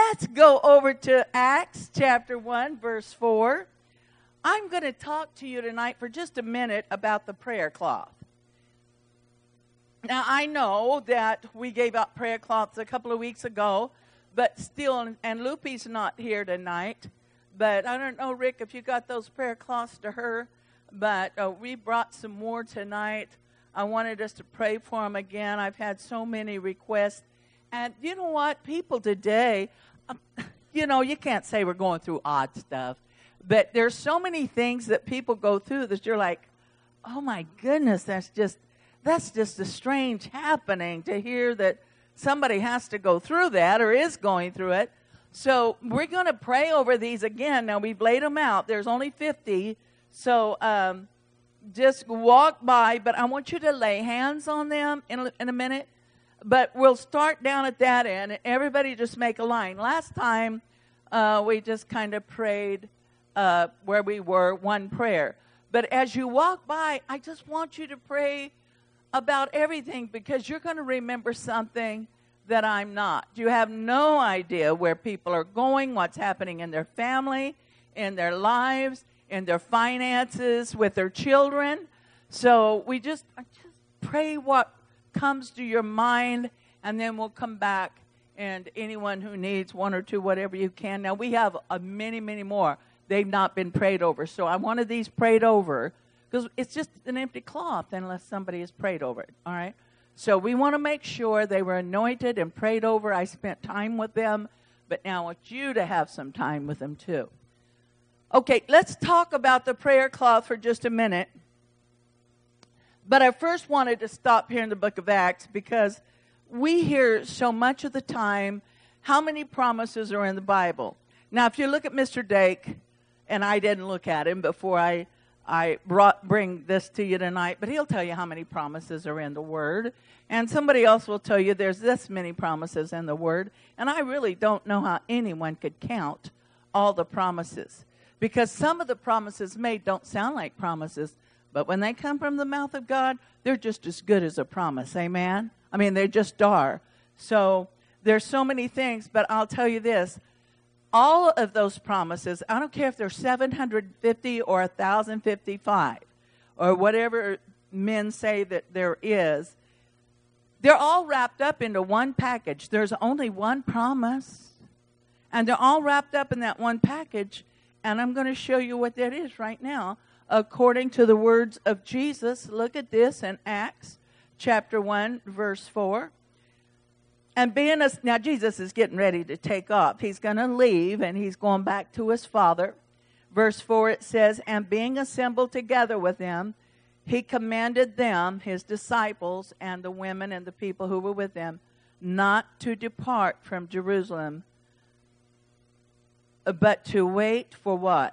let's go over to Acts chapter 1, verse 4. I'm going to talk to you tonight for just a minute about the prayer cloth. Now, I know that we gave out prayer cloths a couple of weeks ago, but still, and Lupe's not here tonight, but I don't know, Rick, if you got those prayer cloths to her, but we brought some more tonight. I wanted us to pray for them again. I've had so many requests. And you know what? People today, you can't say we're going through odd stuff, but there's so many things that people go through that you're like, oh my goodness, that's just a strange happening to hear that somebody has to go through that or is going through it. So we're going to pray over these again. Now, we've laid them out. There's only 50, so just walk by, but I want you to lay hands on them in a minute. But we'll start down at that end, and everybody just make a line. Last time, we just kind of prayed where we were, one prayer. But as you walk by, I just want you to pray about everything, because you're going to remember something that I'm not. You have no idea where people are going, what's happening in their family, in their lives, in their finances, with their children. So I just pray what comes to your mind, and then we'll come back, and anyone who needs one or two, whatever you can. Now, we have many, many more. They've not been prayed over. So I wanted these prayed over, because it's just an empty cloth unless somebody has prayed over it, all right? So we want to make sure they were anointed and prayed over. I spent time with them, but now I want you to have some time with them too. Okay, let's talk about the prayer cloth for just a minute. But I first wanted to stop here in the book of Acts, because we hear so much of the time how many promises are in the Bible. Now, if you look at Mr. Dake, and I didn't look at him before I bring this to you tonight, but he'll tell you how many promises are in the Word. And somebody else will tell you there's this many promises in the Word. And I really don't know how anyone could count all the promises, because some of the promises made don't sound like promises, but when they come from the mouth of God, they're just as good as a promise. Amen? I mean, they just are. So there's so many things, but I'll tell you this. All of those promises, I don't care if they're 750 or 1,055 or whatever men say that there is, they're all wrapped up into one package. There's only one promise, and they're all wrapped up in that one package, and I'm going to show you what that is right now. According to the words of Jesus, look at this in Acts chapter 1, verse 4. And now Jesus is getting ready to take off. He's going to leave, and he's going back to his Father. Verse 4, it says, and being assembled together with them, he commanded them, his disciples, and the women and the people who were with them, not to depart from Jerusalem, but to wait for what?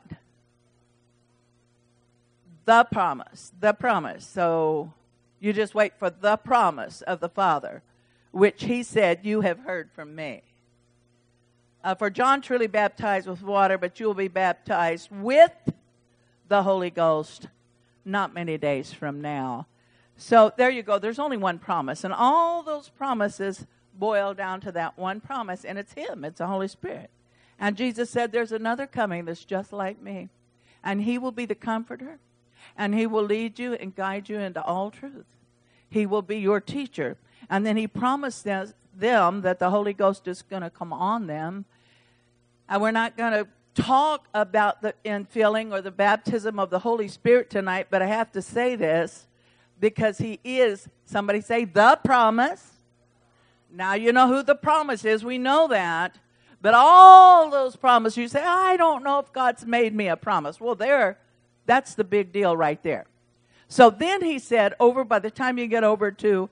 The promise. The promise. So you just wait for the promise of the Father, which he said, you have heard from me. For John truly baptized with water, but you will be baptized with the Holy Ghost not many days from now. So there you go. There's only one promise. And all those promises boil down to that one promise. And it's him. It's the Holy Spirit. And Jesus said there's another coming that's just like me. And he will be the comforter. And he will lead you and guide you into all truth. He will be your teacher. And then he promised them that the Holy Ghost is going to come on them. And we're not going to talk about the infilling or the baptism of the Holy Spirit tonight, but I have to say this because he is, somebody say, the promise. Now you know who the promise is. We know that. But all those promises, you say, I don't know if God's made me a promise. Well, that's the big deal right there. So then he said, by the time you get over to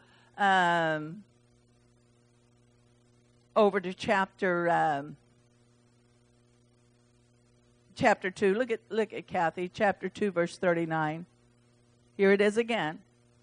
chapter 2. Look at Kathy, chapter 2, verse 39. Here it is again.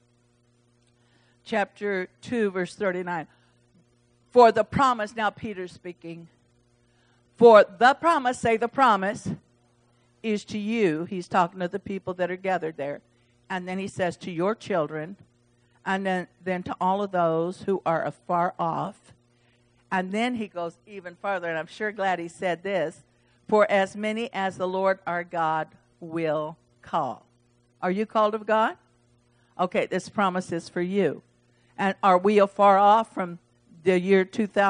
Chapter 2, verse 39. For the promise, now Peter's speaking. For the promise, say the promise, is to you. He's talking to the people that are gathered there. And then he says to your children, and then to all of those who are afar off, And then he goes even further, and I'm sure glad he said this, for as many as the Lord our God will call. Are you called of God? Okay, this promise is for you. And are we far off from the year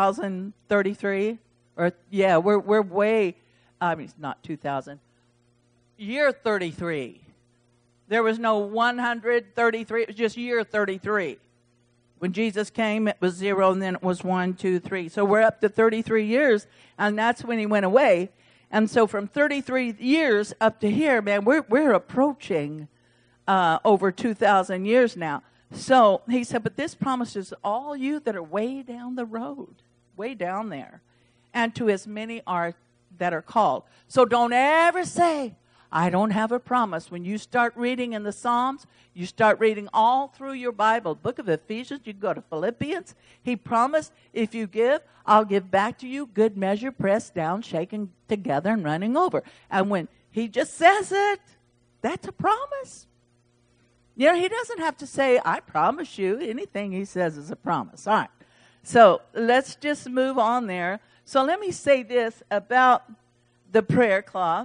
2033? Or yeah, we're way, it's not 2000. Year 33. There was no 133, it was just year 33. When Jesus came, it was 0, and then it was 1, 2, 3. So we're up to 33 years, and that's when he went away. And so from 33 years up to here, man, we're approaching over 2,000 years now. So he said, but this promises all you that are way down the road, way down there, and to as many that are called. So don't ever say, I don't have a promise. When you start reading in the Psalms, you start reading all through your Bible. Book of Ephesians, you go to Philippians. He promised, if you give, I'll give back to you, good measure, pressed down, shaken together, and running over. And when he just says it, that's a promise. You know, he doesn't have to say, I promise you. Anything he says is a promise. All right. So let's just move on there. So let me say this about the prayer cloth.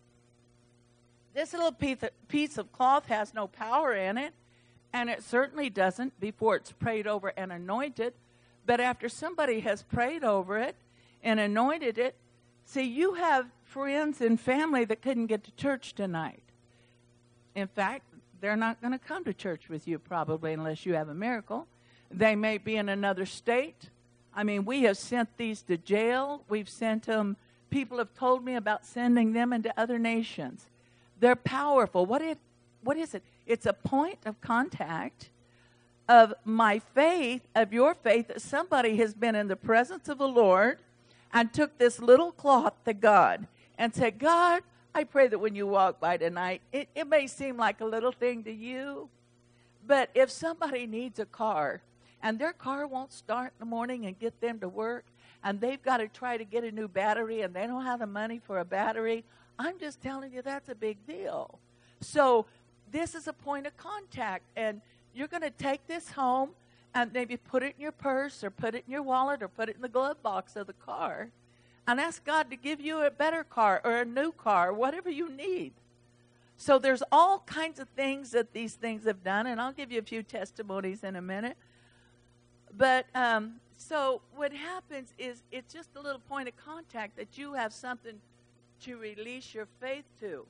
This little piece of cloth has no power in it, and it certainly doesn't before it's prayed over and anointed. But after somebody has prayed over it and anointed it, see, you have friends and family that couldn't get to church tonight. In fact, they're not going to come to church with you probably unless you have a miracle. They may be in another state. I mean, we have sent these to jail. We've sent them. People have told me about sending them into other nations. They're powerful. What is it? It's a point of contact of my faith, of your faith, that somebody has been in the presence of the Lord and took this little cloth to God and said, God, I pray that when you walk by tonight, it may seem like a little thing to you, but if somebody needs a car and their car won't start in the morning and get them to work, and they've got to try to get a new battery and they don't have the money for a battery, I'm just telling you that's a big deal. So this is a point of contact, and you're going to take this home and maybe put it in your purse or put it in your wallet or put it in the glove box of the car and ask God to give you a better car or a new car, whatever you need. So there's all kinds of things that these things have done, and I'll give you a few testimonies in a minute. But so what happens is it's just a little point of contact that you have something to release your faith to.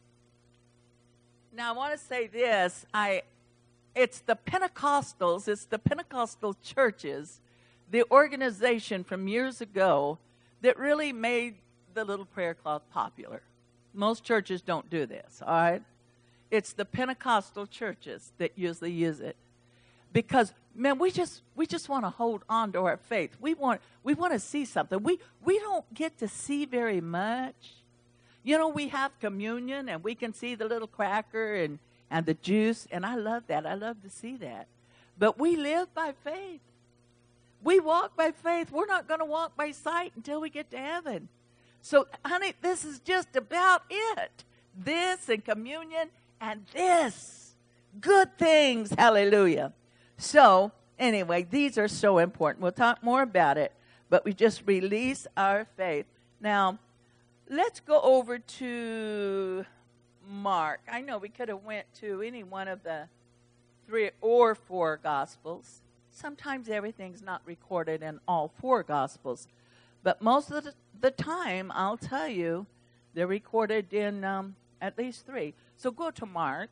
Now, I want to say this. It's the Pentecostals, it's the Pentecostal churches, the organization from years ago that really made the little prayer cloth popular. Most churches don't do this, all right? It's the Pentecostal churches that usually use it. Because, man, we just want to hold on to our faith. We want to see something. We don't get to see very much. You know, we have communion, and we can see the little cracker and the juice, and I love that. I love to see that. But we live by faith. We walk by faith. We're not going to walk by sight until we get to heaven. So, honey, this is just about it. This and communion and this. Good things. Hallelujah. So, anyway, these are so important. We'll talk more about it, but we just release our faith. Now, let's go over to Mark. I know we could have went to any one of the 3 or 4 Gospels. Sometimes everything's not recorded in all 4 Gospels. But most of the time, I'll tell you, they're recorded in at least 3. So go to Mark.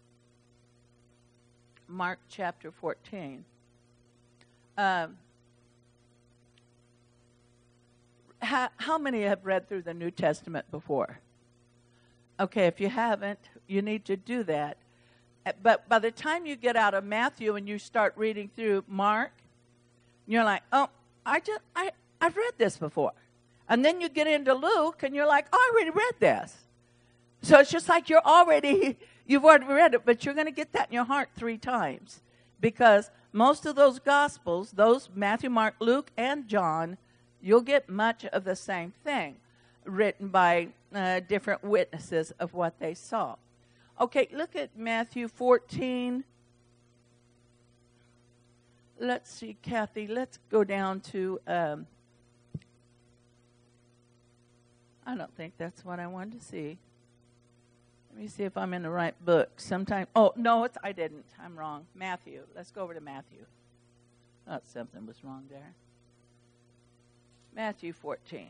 Mark chapter 14. How many have read through the New Testament before? Okay, if you haven't, you need to do that. But by the time you get out of Matthew and you start reading through Mark, you're like, oh, I've read this before. And then you get into Luke and you're like, oh, I already read this. So it's just like you've already read it, but you're going to get that in your heart 3 times. Because most of those Gospels, those Matthew, Mark, Luke, and John, you'll get much of the same thing written by different witnesses of what they saw. Okay, look at Matthew 14. Let's see, Kathy, let's go down to I don't think that's what I wanted to see. Let me see if I'm in the right book. Oh, no, I didn't. I'm wrong. Matthew. Let's go over to Matthew. Thought something was wrong there. Matthew 14.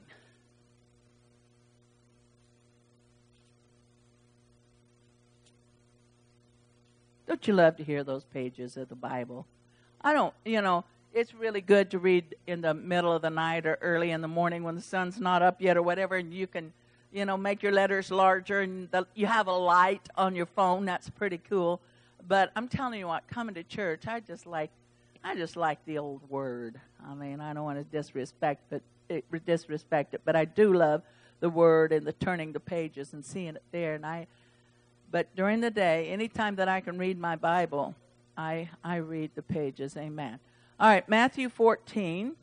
Don't you love to hear those pages of the Bible? It's really good to read in the middle of the night or early in the morning when the sun's not up yet or whatever, and you can, make your letters larger, and you have a light on your phone. That's pretty cool. But I'm telling you what, coming to church, I just like the old word. I mean, I don't want to disrespect it, but I do love the word and the turning the pages and seeing it there. But during the day, anytime that I can read my Bible, I read the pages. Amen. All right, Matthew 14.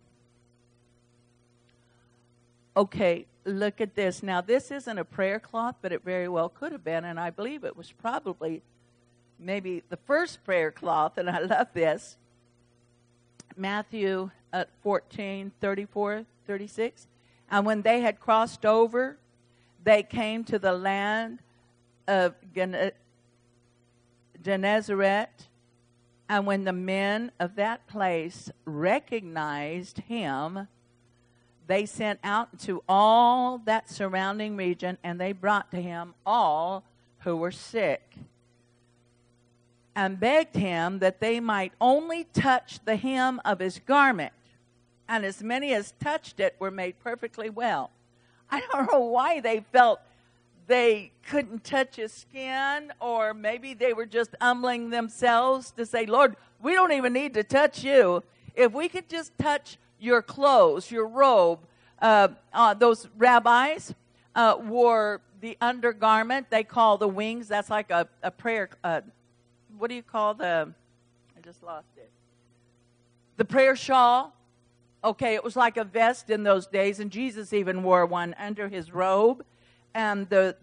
Okay, look at this. Now, this isn't a prayer cloth, but it very well could have been, and I believe it was probably maybe the first prayer cloth, and I love this. Matthew 14, 34, 36. And when they had crossed over, they came to the land of Gennesaret. And when the men of that place recognized him, they sent out to all that surrounding region, and they brought to him all who were sick, and begged him that they might only touch the hem of his garment. And as many as touched it were made perfectly well. I don't know why they felt they couldn't touch his skin, or maybe they were just humbling themselves to say, Lord, we don't even need to touch you. If we could just touch your clothes, your robe. Those rabbis wore the undergarment they call the wings. That's like a prayer, what do you call I just lost it. The prayer shawl. Okay, it was like a vest in those days, and Jesus even wore one under his robe. And the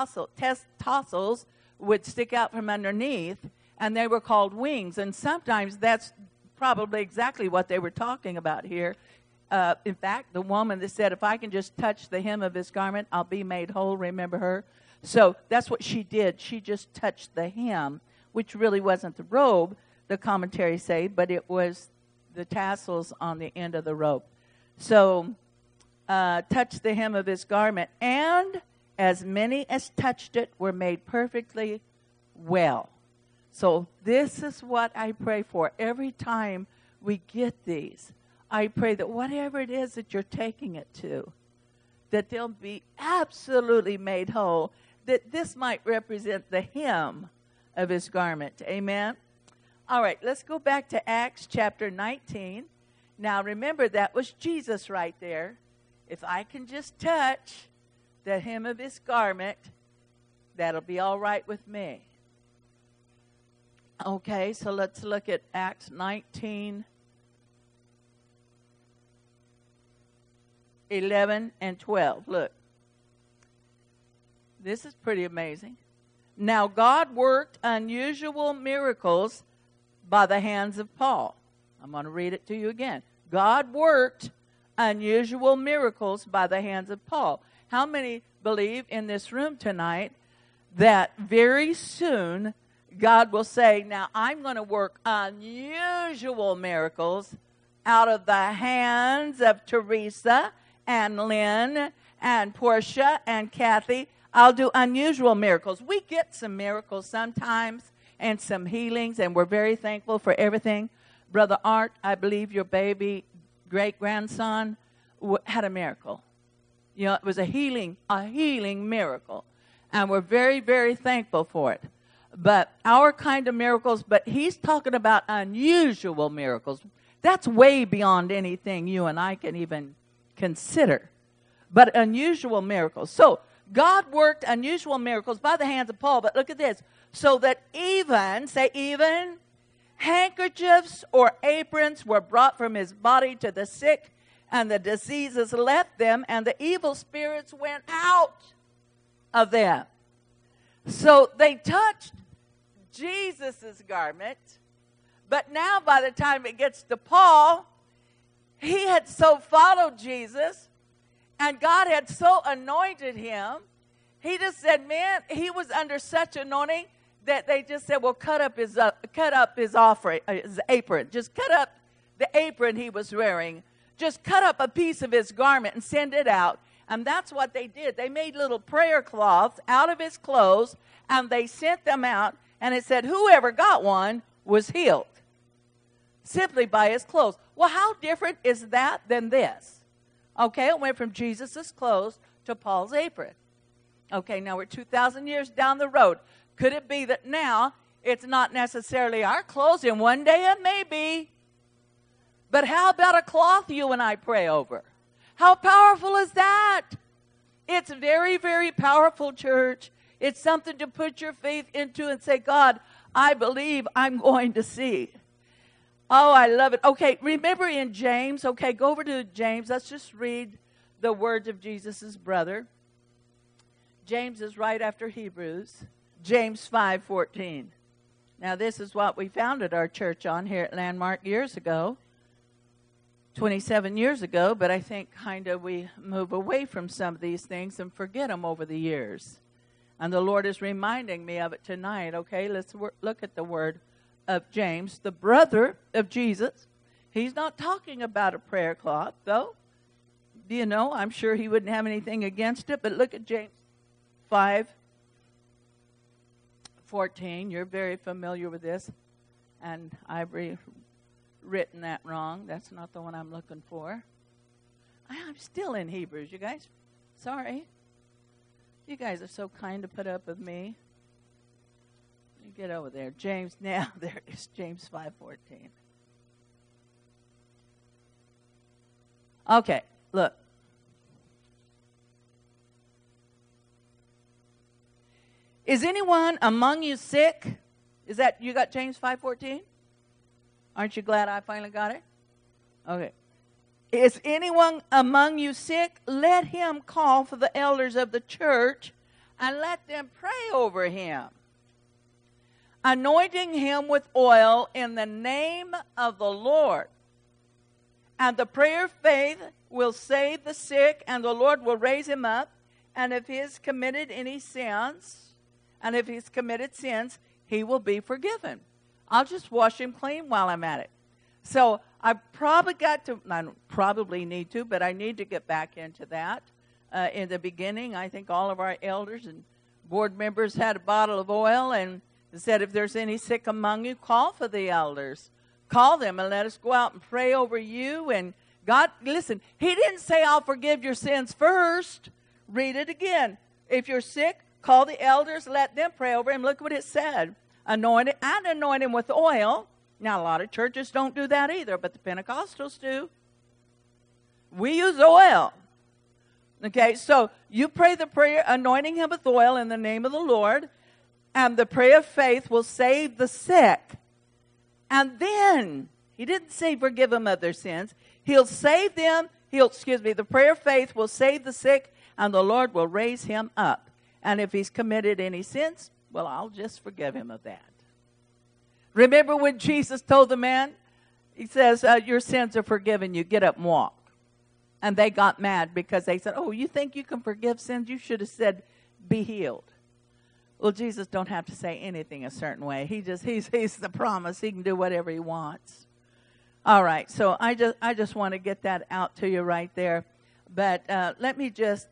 tassels would stick out from underneath, and they were called wings. And sometimes that's probably exactly what they were talking about here. In fact, the woman that said, if I can just touch the hem of his garment, I'll be made whole. Remember her? So that's what she did. She just touched the hem, which really wasn't the robe, the commentaries say, but it was the tassels on the end of the robe. So touched the hem of his garment, and as many as touched it were made perfectly well. So this is what I pray for. Every time we get these, I pray that whatever it is that you're taking it to, that they'll be absolutely made whole, that this might represent the hem of his garment. Amen? All right, let's go back to Acts chapter 19. Now remember, that was Jesus right there. If I can just touch the hem of his garment, that'll be all right with me. Okay, so let's look at Acts 19, 11 and 12. Look. This is pretty amazing. Now God worked unusual miracles by the hands of Paul. I'm going to read it to you again. God worked unusual miracles by the hands of Paul. How many believe in this room tonight that very soon God will say, now I'm going to work unusual miracles out of the hands of Teresa and Lynn and Portia and Kathy. I'll do unusual miracles. We get some miracles sometimes and some healings, and we're very thankful for everything. Brother Art, I believe your baby great-grandson had a miracle. You know, it was a healing miracle. And we're very, very thankful for it. But our kind of miracles, but he's talking about unusual miracles. That's way beyond anything you and I can even consider. But unusual miracles. So God worked unusual miracles by the hands of Paul. But look at this. So that even, say even, handkerchiefs or aprons were brought from his body to the sick, and the diseases left them, and the evil spirits went out of them. So they touched Jesus' garment, but now by the time it gets to Paul, he had so followed Jesus, And God had so anointed him. He just said, man, he was under such anointing that they just said, well, cut up his offering, his apron. Just cut up the apron he was wearing. Just cut up a piece of his garment and send it out. And that's what they did. They made little prayer cloths out of his clothes, and they sent them out. And it said, whoever got one was healed simply by his clothes. Well, how different is that than this? Okay, it went from Jesus' clothes to Paul's apron. Okay, now we're 2,000 years down the road. Could it be that now it's not necessarily our clothes? And one day it may be. But how about a cloth you and I pray over? How powerful is that? It's very, very powerful, church. It's something to put your faith into and say, God, I believe I'm going to see. Oh, I love it. Okay, remember in James, okay, go over to James. Let's just read the words of Jesus' brother. James is right after Hebrews. James 5:14. Now, this is what we founded our church on here at Landmark years ago, 27 years ago, but I think kind of we move away from some of these things and forget them over the years. And the Lord is reminding me of it tonight. Okay, let's look at the word of James, the brother of Jesus. He's not talking about a prayer cloth, though. You know, I'm sure he wouldn't have anything against it, but look at James 5:14. You're very familiar with this, and I've written that wrong. That's not the one I'm looking for. I'm still in Hebrews, you guys. Sorry. You guys are so kind to put up with me. You get over there. James, now there is James 5:14. Okay, look. Is anyone among you sick? Is that, you got James 5:14? Aren't you glad I finally got it? Okay. Is anyone among you sick? Let him call for the elders of the church and let them pray over him, anointing him with oil in the name of the Lord. And the prayer of faith will save the sick, and the Lord will raise him up. And if he has committed any sins, he will be forgiven. I'll just wash him clean while I'm at it. So I probably need to, but I need to get back into that. In the beginning, I think all of our elders and board members had a bottle of oil and said, if there's any sick among you, call for the elders. Call them and let us go out and pray over you. And God, listen, he didn't say, I'll forgive your sins first. Read it again. If you're sick, call the elders, let them pray over him. Look what it said. Anoint him with oil. Now, a lot of churches don't do that either, but the Pentecostals do. We use oil. Okay, so you pray the prayer, anointing him with oil in the name of the Lord, and the prayer of faith will save the sick. And then, he didn't say forgive them of their sins. He'll save them. The prayer of faith will save the sick, and the Lord will raise him up. And if he's committed any sins, well, I'll just forgive him of that. Remember when Jesus told the man, he says, your sins are forgiven you, get up and walk. And they got mad because they said, oh, you think you can forgive sins? You should have said, be healed. Well, Jesus don't have to say anything a certain way. He's the promise. He can do whatever he wants. All right, so I just want to get that out to you right there. But let me just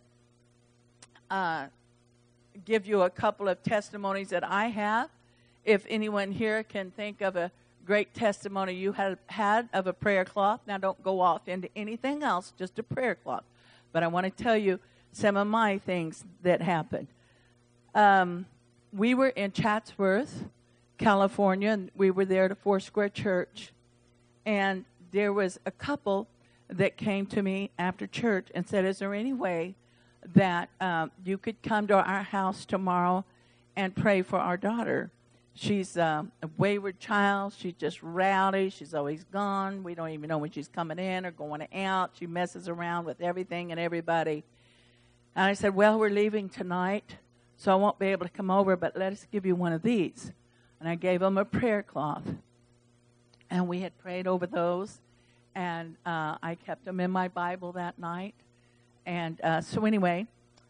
give you a couple of testimonies that I have. If anyone here can think of a great testimony you have had of a prayer cloth. Now, don't go off into anything else, just a prayer cloth. But I want to tell you some of my things that happened. We were in Chatsworth, California, and we were there at a Foursquare church. And there was a couple that came to me after church and said, is there any way that you could come to our house tomorrow and pray for our daughter? She's a wayward child. She's just rowdy. She's always gone. We don't even know when she's coming in or going out. She messes around with everything and everybody. And I said, well, we're leaving tonight, so I won't be able to come over, but let us give you one of these. And I gave them a prayer cloth. And we had prayed over those, and I kept them in my Bible that night. And so anyway,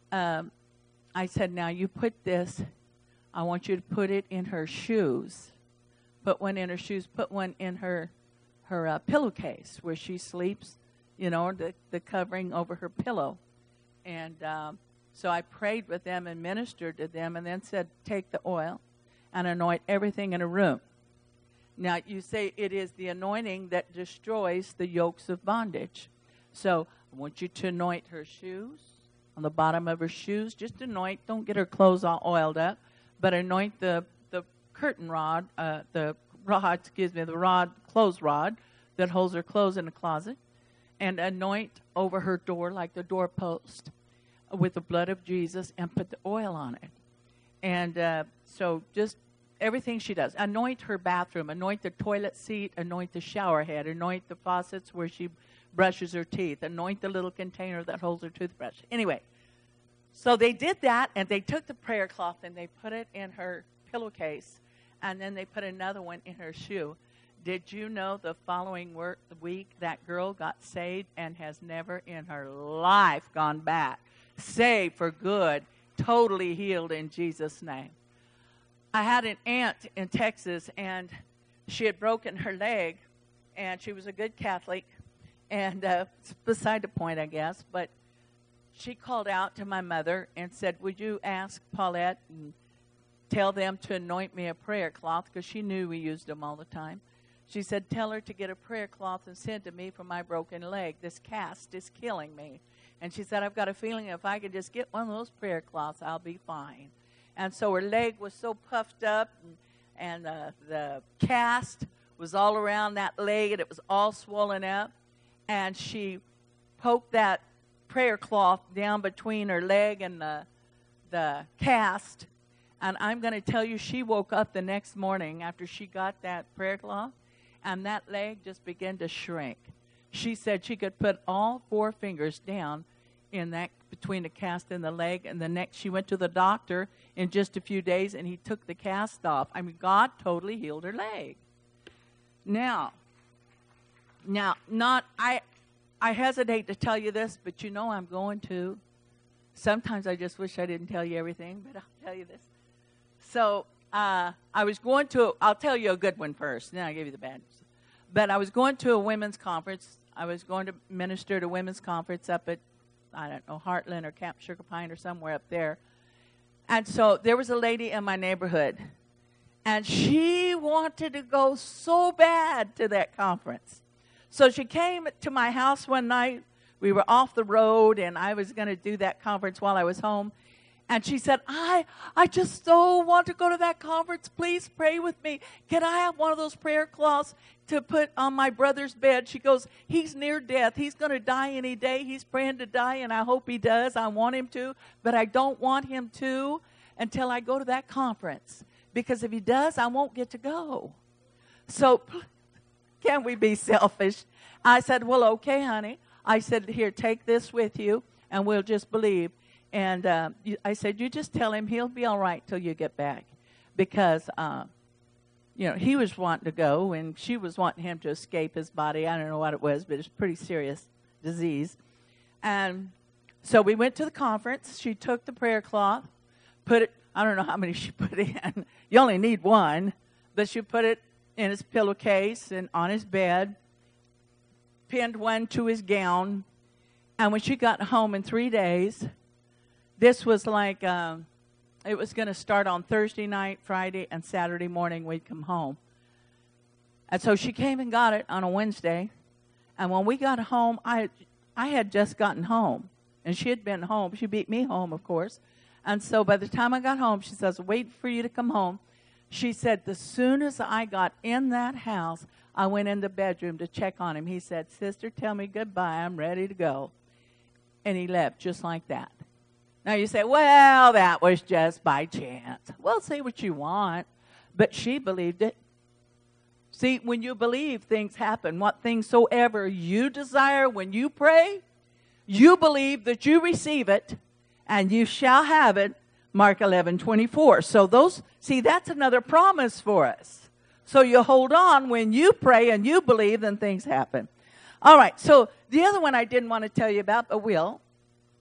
I said, now you put this, I want you to put it in her shoes. Put one in her shoes, put one in her pillowcase where she sleeps, the covering over her pillow. And so I prayed with them and ministered to them and then said, take the oil and anoint everything in a room. Now, you say it is the anointing that destroys the yokes of bondage. So I want you to anoint her shoes, on the bottom of her shoes. Just anoint. Don't get her clothes all oiled up, but anoint the curtain rod, the clothes rod that holds her clothes in the closet, and anoint over her door like the doorpost with the blood of Jesus and put the oil on it. And so just everything she does. Anoint her bathroom, anoint the toilet seat, anoint the shower head, anoint the faucets where she brushes her teeth, anoint the little container that holds her toothbrush. Anyway, so they did that, and they took the prayer cloth and they put it in her pillowcase, and then they put another one in her shoe. Did you know the following week that girl got saved and has never in her life gone back? Saved for good, totally healed in Jesus' name. I had an aunt in Texas, and she had broken her leg, and she was a good Catholic, and it's beside the point, I guess, but she called out to my mother and said, would you ask Paulette and tell them to anoint me a prayer cloth, because she knew we used them all the time. She said, tell her to get a prayer cloth and send to me for my broken leg. This cast is killing me. And she said, I've got a feeling if I could just get one of those prayer cloths, I'll be fine. And so her leg was so puffed up, and the cast was all around that leg, and it was all swollen up. And she poked that prayer cloth down between her leg and the cast. And I'm going to tell you, she woke up the next morning after she got that prayer cloth, and that leg just began to shrink. She said she could put all 4 fingers down in that between the cast and the leg, and the next she went to the doctor in just a few days, and he took the cast off. I mean, God totally healed her leg. Now, I hesitate to tell you this, but I'm going to. Sometimes I just wish I didn't tell you everything, but I'll tell you this. So I was going to, I'll tell you a good one first, then I'll give you the bad news. But I was going to a women's conference. I was going to minister at a women's conference up at, I don't know, Heartland or Camp Sugar Pine or somewhere up there. And so there was a lady in my neighborhood, and she wanted to go so bad to that conference. So she came to my house one night. We were off the road, and I was going to do that conference while I was home. And she said, I just so want to go to that conference. Please pray with me. Can I have one of those prayer cloths to put on my brother's bed? She goes, he's near death. He's going to die any day. He's praying to die, and I hope he does. I want him to, but I don't want him to until I go to that conference. Because if he does, I won't get to go. So can we be selfish? I said, well, okay, honey. I said, here, take this with you, and we'll just believe. And I said, you just tell him he'll be all right till you get back. Because, he was wanting to go, and she was wanting him to escape his body. I don't know what it was, but it's a pretty serious disease. And so we went to the conference. She took the prayer cloth, put it, I don't know how many she put in. You only need one. But she put it in his pillowcase and on his bed, pinned one to his gown. And when she got home in 3 days, this was like, it was going to start on Thursday night, Friday, and Saturday morning we'd come home. And so she came and got it on a Wednesday. And when we got home, I had just gotten home. And she had been home. She beat me home, of course. And so by the time I got home, she says, wait for you to come home. She said, as soon as I got in that house, I went in the bedroom to check on him. He said, sister, tell me goodbye. I'm ready to go. And he left just like that. Now you say, well, that was just by chance. Well, say what you want. But she believed it. See, when you believe, things happen. What things soever you desire when you pray, you believe that you receive it, and you shall have it. Mark 11:24. So that's another promise for us. So you hold on when you pray and you believe, then things happen. All right, so the other one I didn't want to tell you about, but will.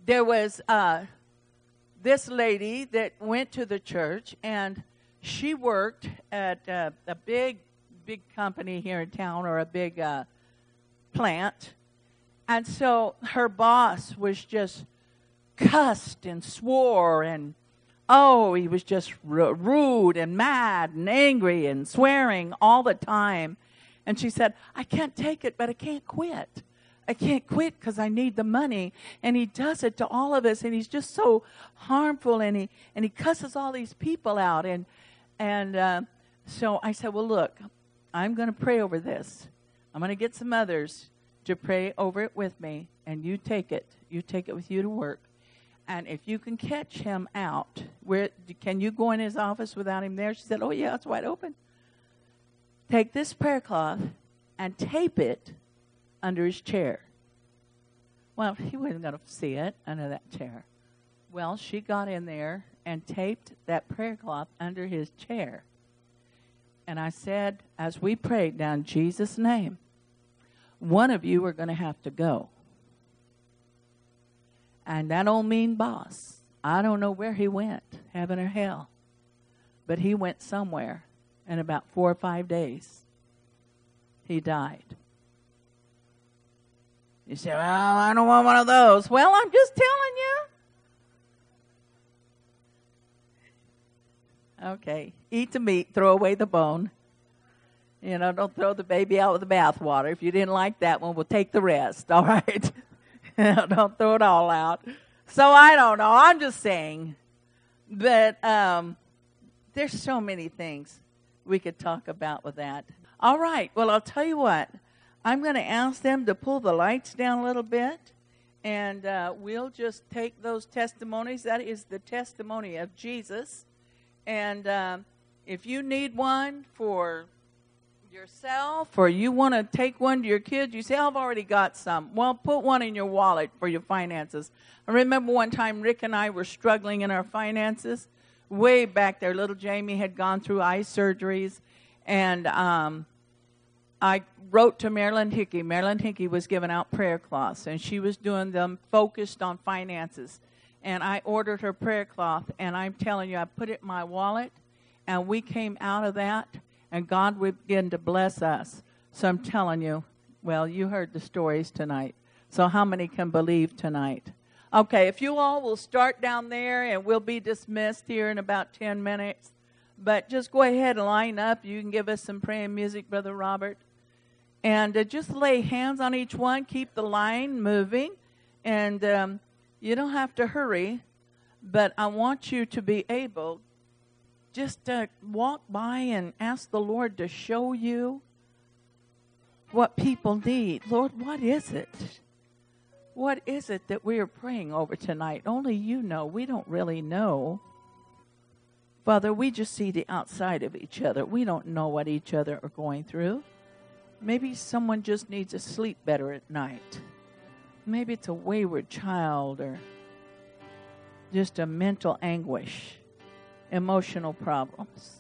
there was this lady that went to the church, and she worked at a big company here in town, or a big plant. And so her boss was just cussed and swore, and he was just rude and mad and angry and swearing all the time. And she said, I can't take it, but I can't quit. I can't quit because I need the money. And he does it to all of us, and he's just so harmful, and he cusses all these people out. And so I said, well, look, I'm going to pray over this. I'm going to get some others to pray over it with me, and you take it. You take it with you to work. And if you can catch him out, can you go in his office without him there? She said, oh, yeah, it's wide open. Take this prayer cloth and tape it under his chair. Well, he wasn't going to see it under that chair. Well, she got in there and taped that prayer cloth under his chair. And I said, as we prayed down Jesus' name, one of you are going to have to go. And that old mean boss, I don't know where he went, heaven or hell, but he went somewhere. In about 4 or 5 days, he died. You say, well, I don't want one of those. Well, I'm just telling you. Okay, eat the meat, throw away the bone. You know, don't throw the baby out with the bathwater. If you didn't like that one, we'll take the rest, all right? Don't throw it all out. So I don't know. I'm just saying. But there's so many things we could talk about with that. All right. Well, I'll tell you what. I'm going to ask them to pull the lights down a little bit, and we'll just take those testimonies. That is the testimony of Jesus. And if you need one for yourself, or you want to take one to your kids, you say, I've already got some. Well, put one in your wallet for your finances. I remember one time Rick and I were struggling in our finances. Way back there, little Jamie had gone through eye surgeries, and I wrote to Marilyn Hickey. Marilyn Hickey was giving out prayer cloths, and she was doing them focused on finances. And I ordered her prayer cloth, and I'm telling you, I put it in my wallet, and we came out of that, and God would begin to bless us. So I'm telling you, well, you heard the stories tonight. So how many can believe tonight? Okay, if you all will start down there, and we'll be dismissed here in about 10 minutes. But just go ahead and line up. You can give us some praying music, Brother Robert. And just lay hands on each one. Keep the line moving. And you don't have to hurry. But I want you to be able just to walk by and ask the Lord to show you what people need. Lord, what is it? What is it that we are praying over tonight? Only you know. We don't really know. Father, we just see the outside of each other. We don't know what each other are going through. Maybe someone just needs to sleep better at night. Maybe it's a wayward child, or just a mental anguish, emotional problems.